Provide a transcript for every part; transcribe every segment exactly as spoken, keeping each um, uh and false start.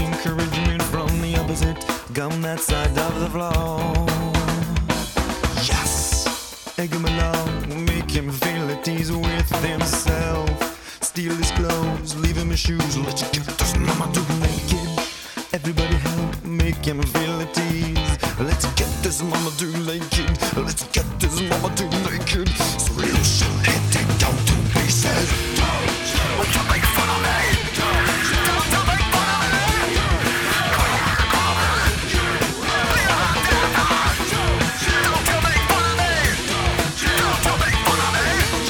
encouragement from the opposite. Come that side of the floor. Yes! Egg him along, make him feel at ease with himself. Steal his clothes, leave him his shoes. Let's get this mama to naked. Everybody help, make him feel at ease. Let's get this mama to naked. Let's get this mama to naked. So you should hit it down to pieces. Don't you make fun of me. Don't you make fun of me. Don't you make fun of me. Don't you make fun of me.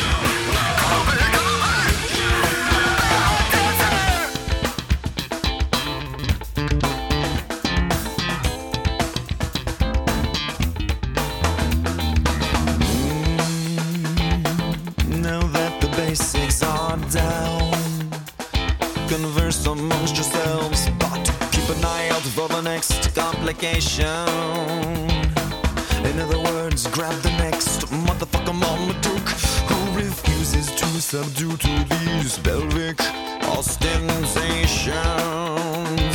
Now that the basics are down, converse amongst yourselves, but keep an eye out for the next complication. In other words, grab the next motherfucker mama took, who refuses to subdue to these pelvic ostentations.